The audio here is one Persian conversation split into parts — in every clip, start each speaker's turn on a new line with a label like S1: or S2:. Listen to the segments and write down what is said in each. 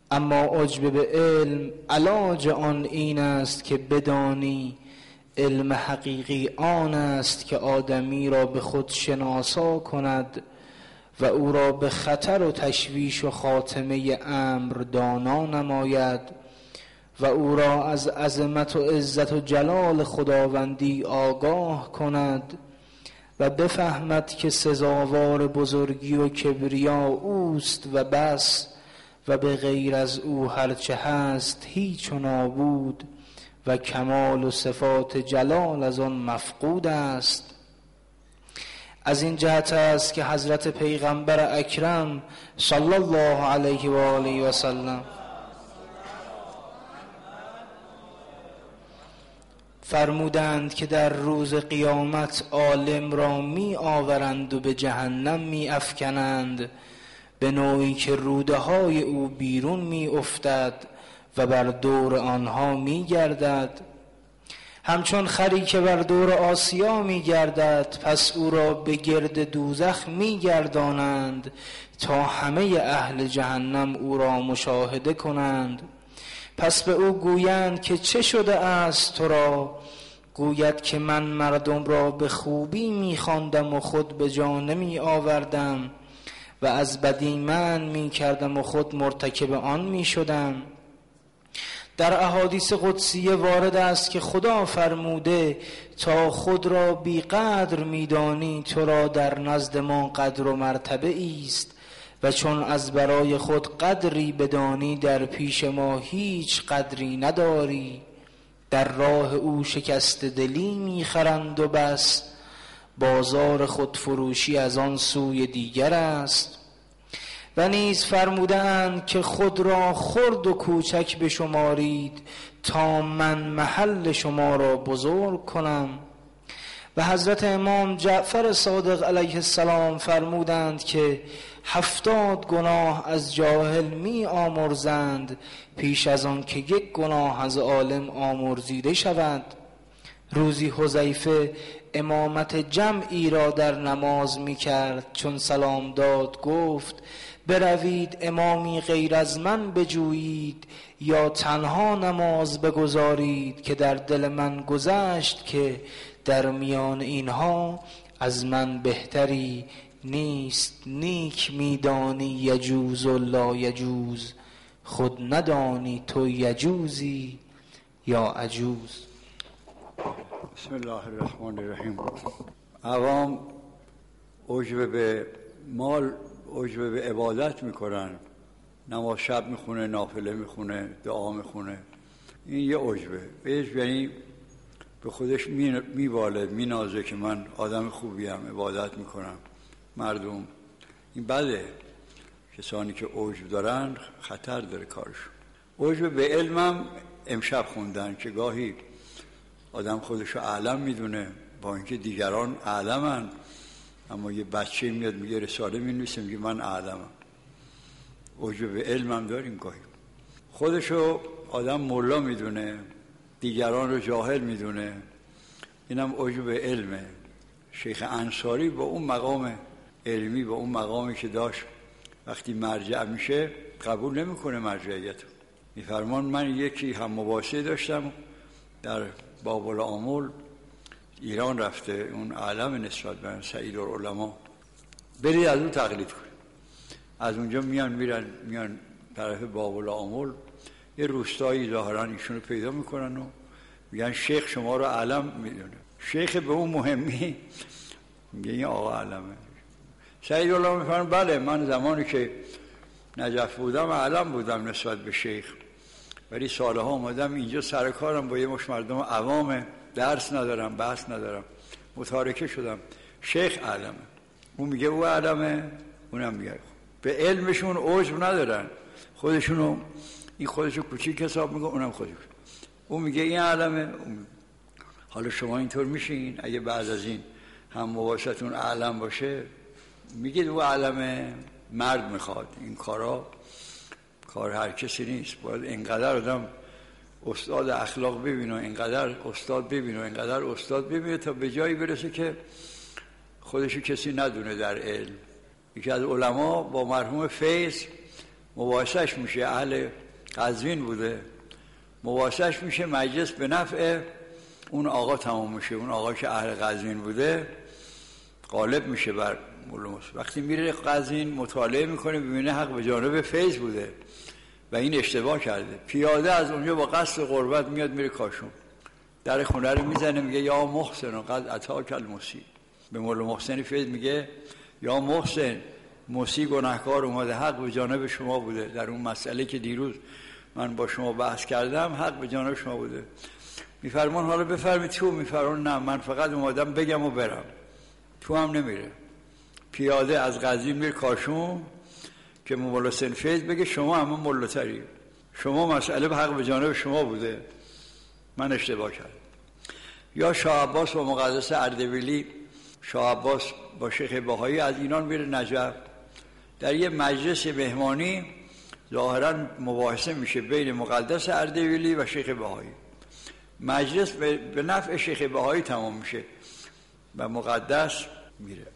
S1: اما عجب به علم علاج آن این است که بدانی علم حقیقی آن است که آدمی را به خود شناسا کند و او را به خطر و تشویش و خاتمه امر دانا نماید و او را از عظمت و عزت و جلال خداوندی آگاه کند و بفهمد که سزاوار بزرگی و کبریا اوست و بس و به غیر از او هرچه هست هیچ و نابود و کمال و صفات جلال از آن مفقود است. از این جهت است که حضرت پیغمبر اکرم صلی الله علیه و آله و سلم فرمودند که در روز قیامت عالم را می آورند و به جهنم می افکنند به نوعی که روده های او بیرون می افتد و بر دور آنها می گردد همچون خری که بر دور آسیا می گردد، پس او را به گرد دوزخ می گردانند تا همه اهل جهنم او را مشاهده کنند. پس به او گویند که چه شده است تو را؟ گوید که من مردم را به خوبی می خواندم و خود به جا نمی آوردم و از بدی من می کردم و خود مرتکب آن می شدم. در احادیث قدسیه وارد است که خدا فرموده تا خود را بی قدر می دانی تو را در نزد ما قدر و مرتبه ایست و چون از برای خود قدری بدانی در پیش ما هیچ قدری نداری. در راه او شکست دلی می خرند و بس، بازار خود فروشی از آن سوی دیگر است. و نیز فرمودند که خود را خرد و کوچک بشمارید تا من محل شما را بزرگ کنم. و حضرت امام جعفر صادق علیه السلام فرمودند که 70 گناه از جاهل می آمرزند پیش از آن که 1 گناه از عالم آمرزیده شود. روزی حذیفه امامت جمعی را در نماز می کرد، چون سلام داد گفت بروید امامی غیر از من بجویید یا تنها نماز بگذارید که در دل من گذشت که در میان اینها از من بهتری نیست. نیک میدانی یجوز و لا یجوز، خود ندانی تو یجوزی یا عجوز.
S2: بسم الله الرحمن الرحیم. عوام عجب به مال، عجب به عبادت میکنن، نماز شب میخونه، نافله میخونه، دعا میخونه. این یه عجبه. عجب یعنی به خودش میباله، مینازه که من آدم خوبیم، عبادت میکنم. مردم این بده. کسانی که عجب دارن خطر داره کارشون. عجب به علمم امشب خوندن که گاهی آدم خودشو اعلم میدونه با اینکه دیگران اعلمن، اما یه بچه میاد میگه رساله مینویسه میگه من اعلمم. عجب به علمم داریم گاهی. خودشو آدم مولا میدونه، دیگران رو جاهل میدونه. اینم عجب به علمه. شیخ انصاری با اون مقام علمی، با اون مقامی که داشت، وقتی مرجع میشه قبول نمیکنه مرجعیتو. میفرمان من یکی هم مباحثه داشتم در باب العمل، ایران رفته، اون عالم نسبت به سعید العلماء، برید از اون تقلید کنید. از اونجا میان طرف باب العمل، یه روستایی ظاهرا ایشونو پیدا میکنن و میگن شیخ شما رو علم میدونه. شیخ به اون مهمی میگه این آقا علمه. سعید العلماء میفرمان بله من زمانی که نجف بودم علم بودم نسبت به شیخ، ولی سالها اومدم اینجا سر کارم با یه مش مردم عوام، درس ندارم، بحث ندارم، متارکه شدم. شیخ علمه. اون میگه او علمه، اونم میگه. به علمشون عجب ندارن، خودشونو این خودشو کوچیک حساب میکنه، اونم خودش. اون میگه این علمه. حالا شما اینطور میشین اگه بعد از این هم مباحثتون علم باشه میگید او علمه. مرد میخواد این کارا کار هر کسی نیست. باید اینقدر آدم استاد اخلاق ببینه، اینقدر استاد ببینه، اینقدر استاد ببینه تا به جایی برسه که خودشو کسی ندونه در علم. یکی از علما با مرحوم فیض مباحثش میشه، اهل قزوین بوده، مباحثش میشه، مجلس به نفع اون آقا تمام میشه. اون آقا که اهل قزوین بوده غالب میشه بر مولا موسی. وقتی میره قزوین مطالعه میکنه ببینه حق به جانب فیض بوده و این اشتباه کرده. پیاده از اونجا با قصد قربت میاد میره کاشون، در خونه رو میزنه، میگه یا محسن قد اتاک المسی. به مولا محسن فیض میگه یا محسن، موسی گناهکار اومده، حق به جانب شما بوده در اون مسئله که دیروز من با شما بحث کردم، حق به جانب شما بوده. میفرمان حالا بفرمید تو. میفرمان نه، من فقط اومدم بگم و برم. تو هم نمیره، پیاده از قزوین میره کاشون که مولا حسین فیض بگه شما همه ملاتری، شما مسئله به حق به جانب شما بوده، من اشتباه کردم. یا شاه عباس با مقدس اردبیلی، شاه عباس با شیخ بهایی از ایران میره نجف، در یه مجلس مهمانی ظاهرا مباحثه میشه بین مقدس اردبیلی و شیخ بهایی. مجلس به نفع شیخ بهایی تمام میشه و مقدس میره.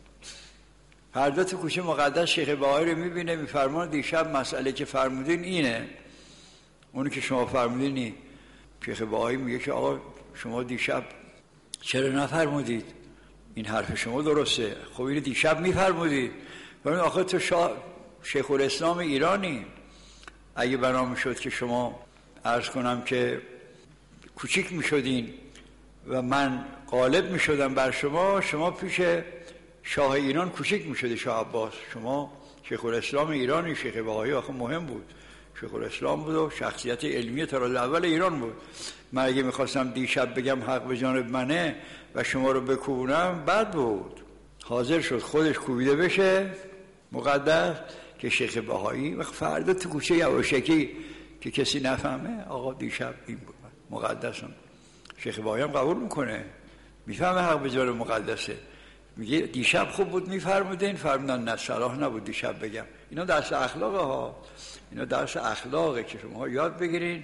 S2: فردا تو کوچه مقدس شیخ بهایی رو میبینه، میفرمان دیشب مسئله که فرمودین اینه، اونی که شما فرمودین این. شیخ بهایی میگه که آقا شما دیشب چرا نفرمودید؟ این حرف شما درسته، خب اینو دیشب میفرمودید. ببین آخه تو شیخ الاسلام ایرانی، اگه برام شد که شما عرض کنم که کوچیک میشدین و من غالب میشدم بر شما، شما پیش شاه ایران کوچیک میشدی شاه عباس. شما شیخ الاسلام ایرانی، شیخ بهایی آخه مهم بود، شیخ الاسلام بود و شخصیت علمی طراز اول ایران بود. من اگه میخواستم دیشب بگم حق به جانب منه و شما رو بکوبونم بد بود. حاضر شد خودش کوبیده بشه مقدس که شیخ بهایی و فردا تو کوچه یواشکی که کسی نفهمه آقا دیشب این بود. مقدسم شیخ بهایی هم قبول میکنه، میفهمه حق به جانب مقدسه، میگه دیشب خوب بود میفرمودین، فرمودن نه صلاح نبود دیشب بگم. اینا درس اخلاقه ها، اینا درس اخلاقه که شما یاد بگیرین.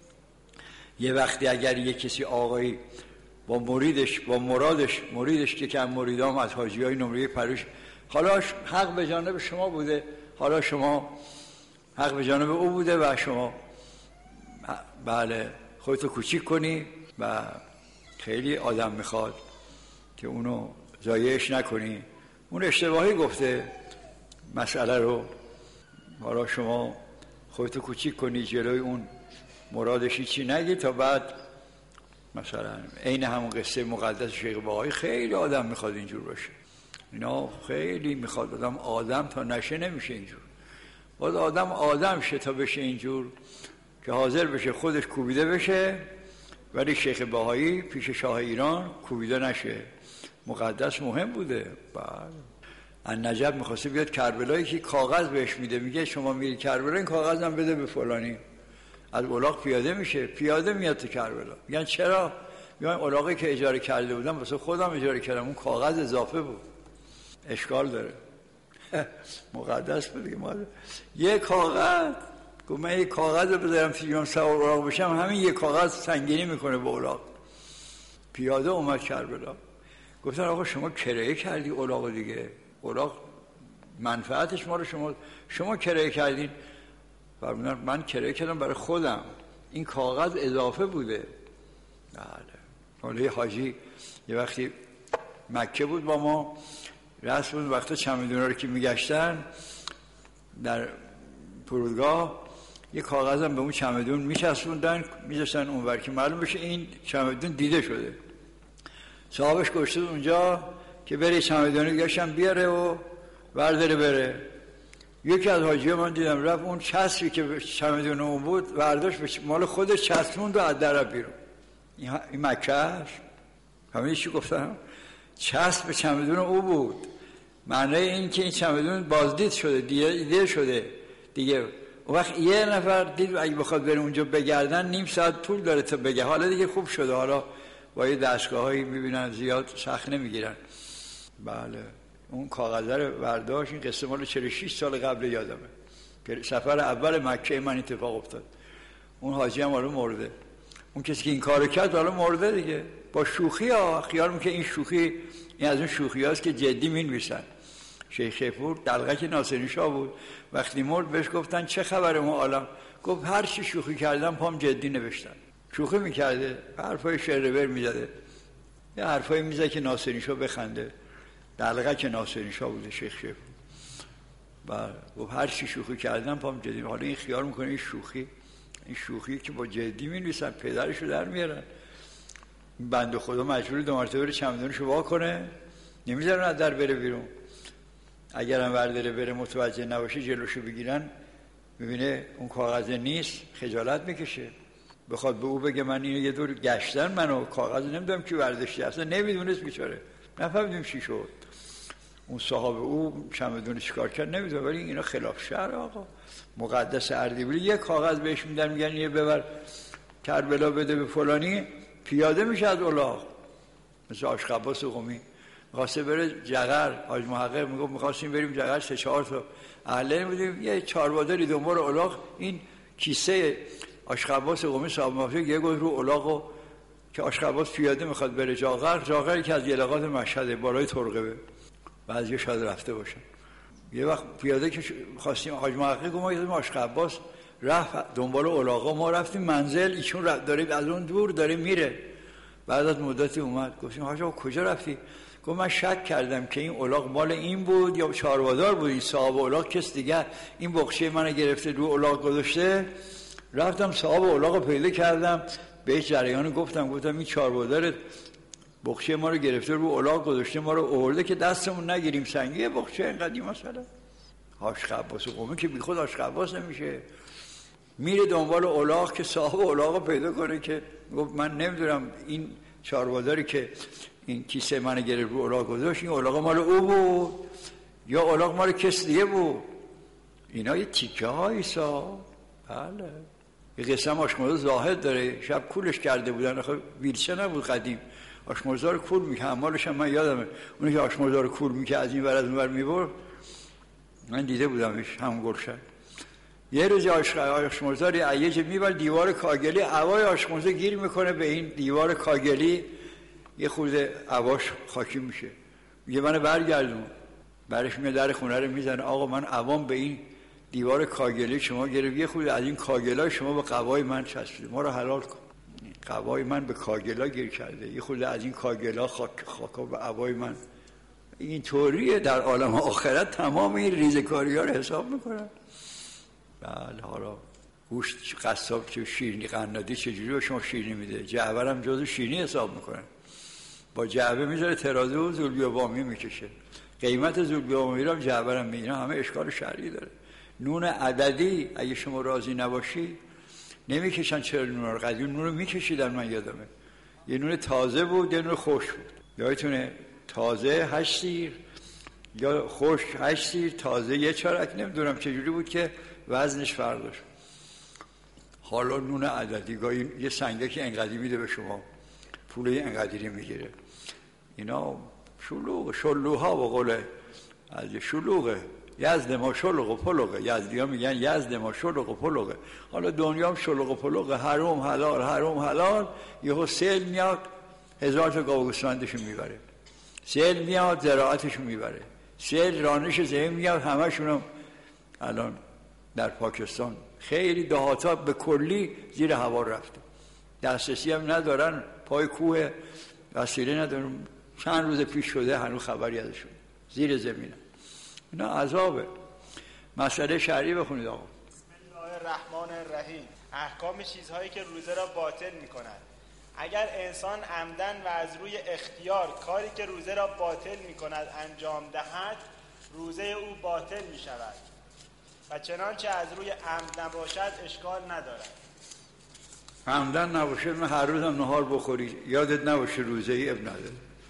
S2: یه وقتی اگر یه کسی آقایی با مریدش مریدش که کم مریدام از حاجیای نمره پروش، حالا حق به جانب شما بوده، حالا شما حق به جانب او بوده و شما بله خودتو کوچیک کنی و خیلی آدم میخواد که اونو ضایعش نکنی. اون اشتباهی گفته مسئله رو، حالا شما خودتو کوچیک کنی جلوی اون مرادش چی نگی تا بعد مثلا عین همون قصه مقدس شیخ بهایی. خیلی آدم میخواد اینجور باشه، اینا خیلی میخواد آدم تا نشه نمیشه اینجور، باید آدم شه تا بشه اینجور که حاضر بشه خودش کوبیده بشه. ولی شیخ بهایی پیش شاه ایران کوبیده نشه، مقدس مهم بوده. بعد نجف میخواسته بیاد کربلایی که کاغذ بهش میده، میگه شما میری کربلا این کاغذم بده به فلانی. از الاغ پیاده میشه، پیاده میاد تو کربلا. میگن چرا؟ میگن الاغی که اجاره کرده بودم واسه خودم اجاره کردم، اون کاغذ اضافه بود، اشکال داره. مقدس بود دیگه. یه کاغذ گفت من یه کاغذ رو بذارم تیجان سوار الاغ بشم، همین یه کاغذ سنگینی میکنه به الاغ. پیاده اومد کربلا. گفتن آقا شما کرایه کردی الاغ دیگه، الاغ منفعتش ما رو شما کرایه کردین. فرمودن من کرایه کردم برای خودم، این کاغذ اضافه بوده. بله. مولوی حاجی یه وقتی مکه بود با ما، رسم بود وقتا چمدونا رو که میگشتن در فرودگاه یه کاغذم به اون چمدون میچسبوندن میذاشتن اونور که معلوم بشه این چمدون دیده شده. صاحبش گشته اونجا که بره چمدونی گشتن بیاره و برداره بره. یکی از حاجی‌ها من دیدم رفت اون چسبی که چمدون اون بود برداشت مال خودش چسبوند و از در بیرون. این مکه است. همین چی گفتم؟ چسب چمدون او بود. معنی این که این چمدون بازدید شده، دیده شده دیگه. اون وقت یه نفر دید اگه بخواد بره اونجا بگردن نیم ساعت طول داره تا بگه. حالا دیگه خوب شده، حالا با یه دستگاهایی میبینن زیاد سخت نمیگیرن. بله. اون کاغذه رو برداشت. این قصه مال 46 سال قبل یادمه که سفر اول مکه من اتفاق افتاد. اون حاجی هم حالا مرده، اون کسی که این کارو کرد حالا مرده دیگه. با شوخی ها خیال میکنه این شوخی، این از اون شوخی هاست که جدی مینویسن. شیخ شیپور دلغک ناصری شاه بود. وقتی مرد بهش گفتن چه خبره ما عالم؟ گفت هر چی شوخی کردم پام جدی نوشتن. شوخی میکرده، حرفای شعر میزده، یه حرفای میزده که ناصری شاه بخنده. دلغک ناصری شاه بوده شیخ شیپور. گفت هر چی شوخی کردم پام جدی. حالا این خیال میکنه این شوخی که با جدی می‌نویسن پدرشو در میارن. بنده خدا مجبور 2 مرتبه بره چمدونشو وا کنه، نمیذارن از در بره بیرون. اگرم ورداره بره متوجه نباشه جلوشو بگیرن، میبینه اون کاغذ نیست، خجالت میکشه. بخواد به او بگه من اینو یه دور گشتن منو کاغذ نمیدونم کی برداشته، اصلا نمیدونست بیچاره، نفهمیدیم چی شد. اون صاحب او چمدون چیکار کرد نمیدونه، ولی اینا خلاف شرع آقا. مقدس اردبیلی یه کاغذ بهش میدن میگن یه ببر کربلا بده به فلانی، پیاده میشه از الاغ. مثل آشق عباس قمی میخواسته بره جغر، حاج محقق میگفت میخواستیم بریم جغر 3-4 تا اهله بودیم، یه چاربادری دنبال الاغ. این کیسه آشق عباس قمی صاحب مافیا یه گوش رو الاغو که آشق عباس پیاده میخواد بره جاغری که از یلقات مشهد بالای ترقبه، بعضی شاید رفته باشن. یه وقت پیاده که خواستیم حاج محقق گفت ما یادم آشق عباس رفت دنبال الاغا، ما رفتیم منزل، ایشون داره از اون دور داره میره. بعد از مدتی اومد گفتیم حاج آقا کجا رفتی؟ گفت من شک کردم که این الاغ مال این بود یا چاربادار بود، این صاحب الاغ کس دیگه این بخشه منو گرفته رو الاغ گذاشته. رفتم صاحب الاغو پیدا کردم، به جریان گفتم این چاربادار بخشه ما رو گرفته رو الاغ گذاشته، ما رو آورده که دستمون نگیریم سنگی بخشه اینقدی مثلا. آشق عباس قمی که بیخود آشق عباس نمیشه، میره دنبال الاغ که صاحب الاغو پیدا کنه که گفت من نمیدونم این چارباداری که این کیسه منو گرفت رو الاغ گذاشت، این الاغ مال او بود یا الاغ مال کس دیگه بود. اینا یه تیکه هایی سا. بله یه قصه هم آشمرزا زاهد داره، شب کولش کرده بودن، آخه ویلچه نبود قدیم، آشمرزا رو کول میکنه، حمالش هم من یادمه، اونی که آشمرزا رو کول میکنه از این ور از اون ور میبرد، من دیده بودمش همون گلشن. یه روز آشمرزا رو ایج میبر دیوار کاگلی، هوای آشمرزا گیر میکنه به این دیوار کاگلی، یه خورده هواش خاکی میشه، میگه منو برگردون. برش میاد در خونه رو میزنه، آقا من عوام به این دیوار کاگلی شما گرفت، یه خورده از این کاگلا شما به قوای من چسبید، ما رو حلال کن. قوای من به کاگلا گیر کرده، یه خورده از این کاگلا خاکا به قوای من. این طوریه در عالم آخرت تمام این ریزکاری ها رو حساب میکنن. بله حالا گوشت قصاب چه شیرینی قنادی چجوری به شما شیرینی میده، جعبه هم جزو شیرینی حساب میکنن، با جعبه میذاره ترازو و زولبی و بامی میکشه، قیمت زولبی و بامی رو جعبه هم میگیره، همه اشکال شرعی داره. نون عددی اگه شما راضی نباشی نمیکشن. چرا نون رو قدیم نون رو میکشیدن، من یادمه یه نون تازه بود یه نون خشک بود، یادتونه تازه 8 سیر یا خشک 8 سیر، تازه یه چارک، نمیدونم چجوری بود که وزنش فرق داشت. حالا نون عددی گاهی یه سنگکی انقدی میده به شما، پول انقدری میگیره. اینا شلوها به قول از شلوغه، یزد ما شلوغ و پلوغه، یزدی ها میگن یزد ما شلوغ و پلوغه. حالا دنیا هم شلوغ و پلوغه، حرام حلال. یهو سیل میاد 1000 تا گاو گوسفندشون میبره، سیل میاد زراعتشون میبره، سیل رانش زمین میاد، همشون الان در پاکستان خیلی دهاتا به کلی زیر هوا رفته، دسترسی هم ندارن، پای کوه وسیله ندارن. چند روز پیش شده هنوز خبری ازشون، زیر زمینه. اینا عذابه. مسئله شرعی بخونید آقا.
S3: بسم الله الرحمن الرحیم. احکام چیزهایی که روزه را باطل می‌کنند. اگر انسان عمدن و از روی اختیار کاری که روزه را باطل می‌کند انجام دهد، روزه او باطل می‌شود و چنانچه از روی عمد نباشد اشکال ندارد.
S2: عمدن نباشه، من هر روزم نهار بخوری یادت نباشه روزه ای اب نداره،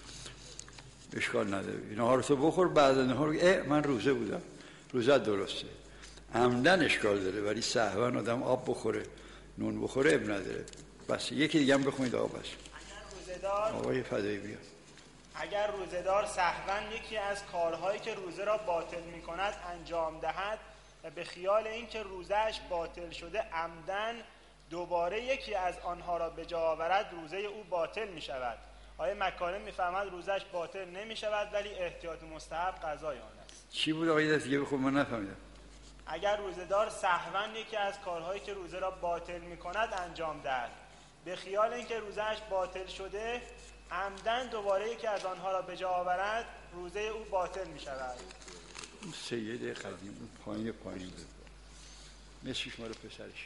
S2: اشکال نداره. نهار تو بخور بعد نهار من روزه بودم، روزه درسته. عمدن اشکال داره، ولی سهوا آدم آب بخوره نون بخوره اب نداره. بس یکی دیگه هم بخونید آقا. بس آقای فدایی بیا.
S3: اگر روزه‌دار سهوا یکی از کارهایی که روزه را باطل می‌کند انجام دهد و به خیال اینکه روزه‌اش باطل شده عمدن دوباره یکی از آنها را به جا آورد، روزه او باطل می‌شود. آقای مکارم می‌فرماید روزه‌اش باطل نمی‌شود ولی احتیاط مستحب قضای آن است.
S2: چی بود آقای دیگه بخون من نفهمیدم.
S3: اگر روزه‌دار سهواً یکی از کارهایی که روزه را باطل می‌کند انجام دهد، به خیال اینکه روزه‌اش باطل شده عمدن دوباره یکی از آنها را به جا آورد، روزه او باطل می‌شود.
S2: اون سید قدیم اون پایین بود مثلش مال پسرش.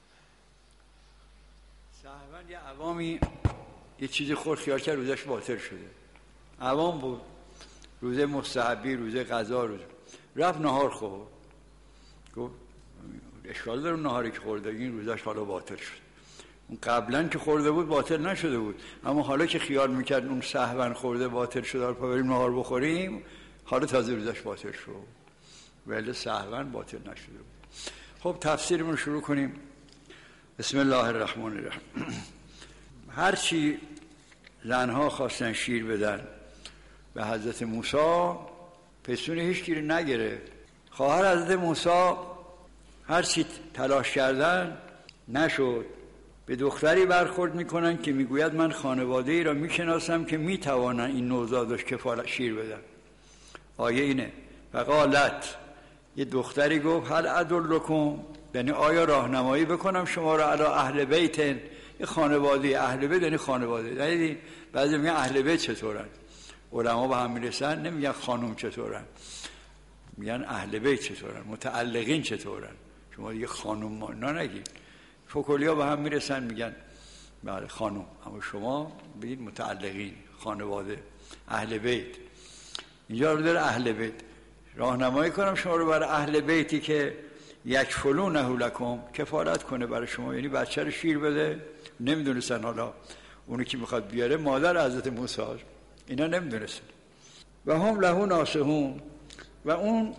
S2: سهواً یه عوامی یه چیزی خورد خیال کرد روزش باطل شده، عوام بود، روزه مستحبی، روزه قضا، روزه رفت نهار خورد، گفت اشکال داره نهاری که خورده این روزش حالا باطل شد. اون قبلا که خورده بود باطل نشده بود، اما حالا که خیال میکرد اون سهواً خورده باطل شده رو بریم نهار بخوریم، حالا تازه روزش باطل شد، ولی سهواً باطل نشده بود. خب تفسیرمون شروع کنیم. بسم الله الرحمن الرحیم. هرچی زنها خواستن شیر بدن به حضرت موسی، پسون هیچ گیری نگرفت. خواهر حضرت موسی هرچی تلاش کردن نشد. به دختری برخورد میکنن که میگوید من خانواده ای را میشناسم که میتوانن این نوزادش کفالت شیر بدن. آیه اینه فقالت، یه دختری گفت هل ادلکم، یعنی آیا راهنمایی بکنم شما را علی اهل بیت، یه خانواده، اهل بیت یعنی خانواده. دیدین بعضی میگن اهل بیت چطورن، علما به هم میرسن نمیگن خانم چطورن، میگن اهل بیت چطورن، متعلقین چطورن. شما دیگه خانم ما نگید، فکلیا به هم میرسن میگن بله خانم، اما شما بگید متعلقین، خانواده، اهل بیت. اینجا رو داره اهل بیت. راهنمایی کنم شما رو برای اهل بیتی که یکفلونه لکم، کفالت کنه برای شما، یعنی بچه رو شیر بده. نمیدونستن حالا اونی که میخواد بیاره مادر حضرت موسی، اینا نمیدونستن. و هم له ناصحون، و اون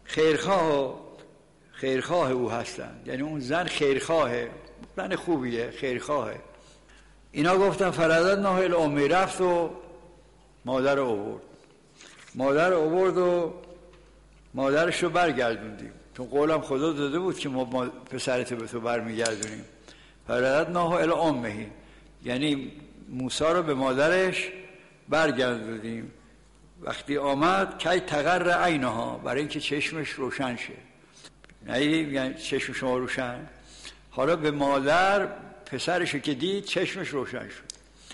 S2: خیرخواه او هستن، یعنی اون زن خیرخواهه، زن خوبیه، خیرخواهه. اینا گفتن فرزدناه الی امی، رفت و مادر آورد و مادرش رو برگردوندیم، چون قولم خدا داده بود که ما پسرت به تو برمیگردونیم. فرزدناه الی امی، یعنی موسی رو به مادرش برگردوندیم. وقتی آمد کی تقر عینها، برای اینکه چشمش روشن شه. نه یعنی چشم شما روشن، حالا به مادر پسرشو که دید چشمش روشن شد.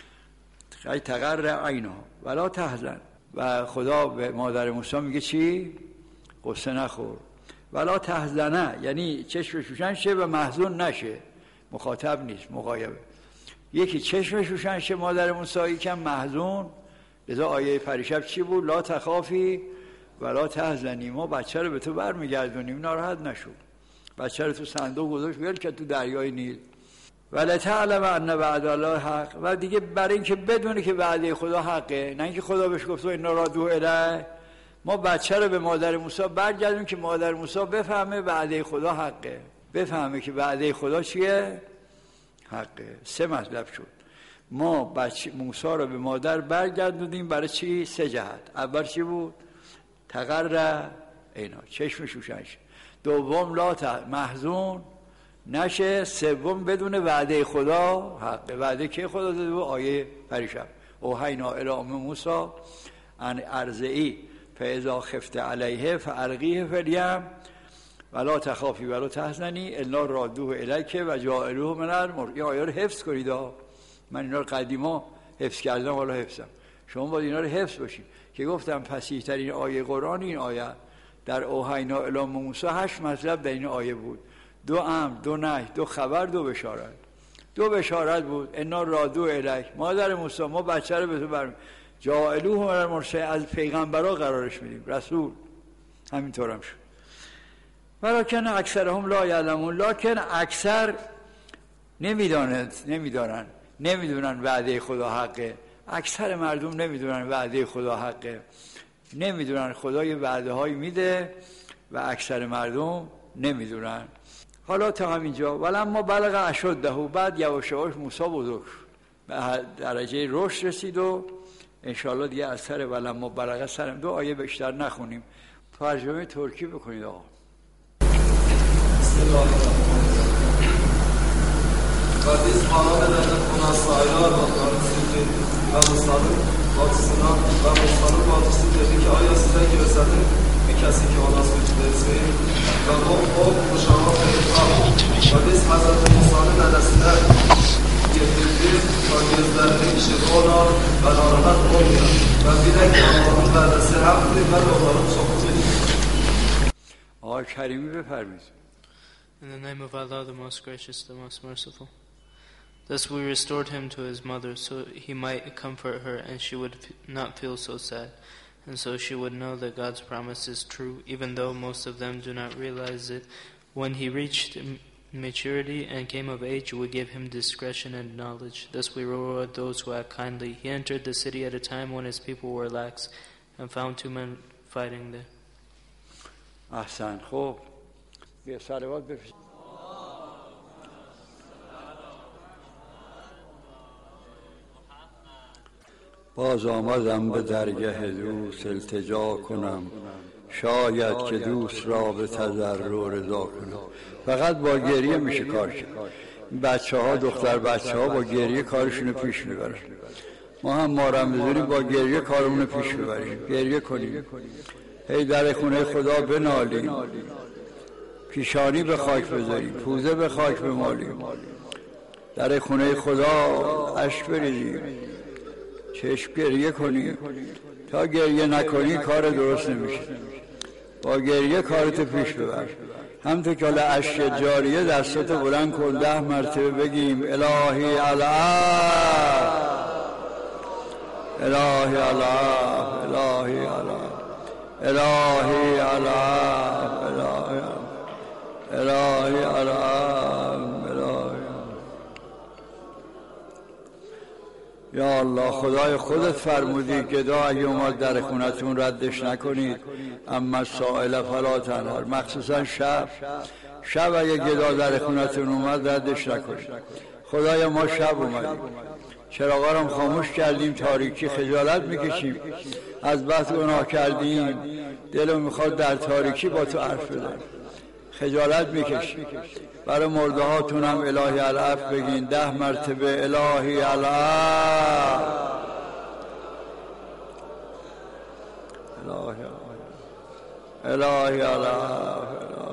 S2: کی تقر عینها ولا تحزن، و خدا به مادر موسی میگه چی؟ قصه نخور. ولا تحزنه یعنی چشمش روشن شه و محزون نشه. مخاطب نیست، مغایبه. یکی چشمش روشن شه مادر موسی، یکم محزون. لذا آیه پریشب چی بود؟ لا تخافی ولا تحزنی، ما بچه رو به تو برمیگردونیم، ناراحت نشو. بچه رو تو صندوق گذاشت ول کرد تو دریای نیل. ولا تعلم ان وعد الله حق، و دیگه برای اینکه بدونه که وعده خدا حقه، نه اینکه خدا بهش گفت ان رادوه الیه، ما بچه رو به مادر موسی برگردونیم که مادر موسی بفهمه وعده خدا حقه، بفهمه که وعده خدا چیه؟ حقه. 3 مطلب شد. ما بچه موسی رو به مادر برگردوندیم برای چی؟ 3 جهت. اول چی بود؟ تقر عینا، چشمش روشن شه. دوم لا محزون نشه. سوم بدون وعده خدا حقه. وعده که خدا داده بود آیه پریشب اوحینا الی ام موسی ان ارضعی فاذا خفت علیه فالقیه فی الیم ولا تخافی ولا تحزنی الا رادوه الیک و جاعلوه من المرسلین. این آیه رو حفظ کنید. من اینا رو قدیما حفظ کردم، حالا حفظم. شما باید اینا رو حفظ باشید که گفتم فصیح‌ترین آیه قرآن این آیه. در اوحینا الی موسی 8 مطلب در این آیه بود. 2 امر، 2 نهی، 2 خبر، 2 بشارت. 2 بشارت بود انا رادو الیک، مادر موسی ما بچه رو به تو برمی جاعلوه من المرسلین، از پیغمبرا قرارش میدیم، رسول. همینطور هم شد. ولکن اکثرهم لا یعلمون، لکن اکثر نمیدونن وعده خدا حقه. اکثر مردم نمیدونن وعده خدا حقه، نمیدونن خدا یه وعده هایی میده و اکثر مردم نمیدونن. حالا تا همینجا. ولما بلغ اشده، بعد یواش یواش موسی بزرگ شد، به درجه رشد رسید و انشاءالله دیگه از سر ولما بلغ سرم 2 آیه بیشتر نخونیم، ترجمه ترکی بکنید. آقا
S4: و biz Muhammed'in Hunasaylar Bakları'nın ve Musa'nın Batısına ve Musa'nın Batısı'nın dedi ki aya size gösterdim. کسی که آن است برسیم و خب شما و biz Hazreti Musa'nın dedesinden getirdi ve gözlerini işitiyorlar ve narahat olmuyor. Ve bilek Allah'ın dedesi hamdi ve onların sokudur.
S2: آقای کریمی بفرمایید.
S5: In the name of Allah, the most gracious, the most merciful. Thus we restored him to his mother, so he might comfort her, and she would not feel so sad. And so she would know that God's promise is true, even though most of them do not realize it. When he reached maturity and came of age, we gave him discretion and knowledge. Thus we reward those who act kindly. He entered the city at a time when his people were lax, and found 2 men fighting there.
S2: احسن. خب یه صلوات بفرستید. باز آمدم به درگه دوست التجا کنم، شاید که دوست را به تضرع رضا کنم. فقط با گریه میشه کار کرد. بچه ها، دختر بچه ها با گریه کارشونو پیش میبرن. ما هم مارمزونی با گریه کارمونو پیش میبریم. گریه کنیم، هی در خونه خدا بنالیم، پیشانی به خاک بذاریم، پوزه به خاک بمالیم، در خونه خدا اشک بریزیم، چشم گریه کنیم. تا گریه نکنی کار درست نمیشه. با گریه کارتو پیش ببر. همونطور که حالا اشک جاریه دستاتو بلند کن، 10 مرتبه بگیم الهی العف، الهی العف، الهی العف، الهی العف، الهی العف، الهی. یا الله، خدای خودت فرمودی گدا اگه اومد در خونتون ردش نکنید، اما سائل فلا تنهر. مخصوصا شب اگه گدا در خونتون اومد ردش نکنید. خدایا ما شب اومدیم، چراغا رو خاموش کردیم، تاریکی، خجالت میکشیم، از بس گناه کردیم، دلو میخواد در تاریکی با تو حرف بزنیم، خجالت میکشیم. برای مرده هاتون هم الهی العف بگین 10 مرتبه، الهی العف، الهی الهی العف،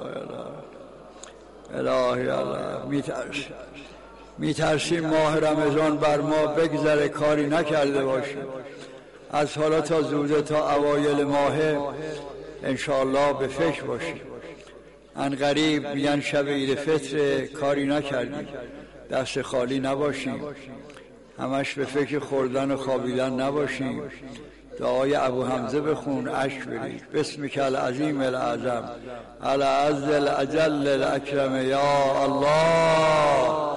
S2: الهی العف. میترسیم ماه رمضان بر ما بگذره، کاری نکرده باشیم. از حالا تا زوده تا اوایل ماه انشاءالله به فکر باشیم. عنقریب میگن شب عید فطر، کاری نکردیم، دست خالی نباشیم، همش به فکر خوردن و خوابیدن نباشیم. دعای ابو حمزه بخون، اشک برید. بسمک العظیم الاعظم العز الاجل الاکرم یا الله.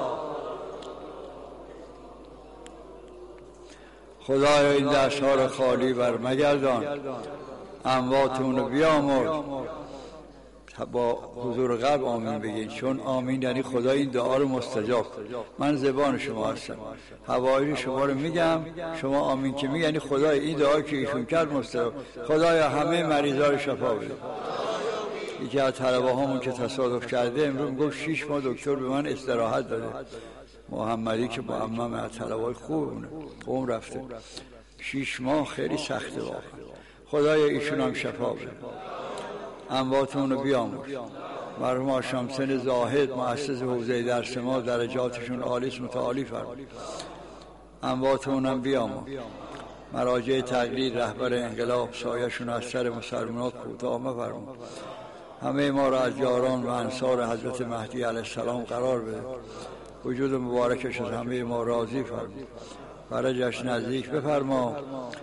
S2: خدایا این دست‌ها رو خالی بر مگردان، امواتون رو بیامرز. با حضور قلب آمین بگین، چون آمین یعنی خدا این دعا رو مستجاب. من زبان شما هستم، حوایج شما رو میگم، شما آمین که میگی یعنی خدا این دعا که ایشون کرد مستجاب. خدایا همه مریضا رو شفا بده. یکی از طلبه هامون که تصادف کرده امروز گفت 6 ماه دکتر به من استراحت داده. محمدی که معمم از طلبه‌های خوبونه، قوم رفته 6 ماه، خیلی سخته واقعا. خدایا ایشون هم شفا بده، امواتون رو بیامرز. مرحوم آشامسن زاهد مؤسس حوزه درس ما درجاتشون عالی متعالی فرما، امواتون هم بیامرز. مراجع تقلید رهبر انقلاب سایه‌شون از سر مسلمانات کوتاه مفرما. همه ما را از یاران و انصار حضرت مهدی علیه السلام قرار بده. وجود مبارکش از همه ما راضی فرما، فرجش نزدیک بفرما.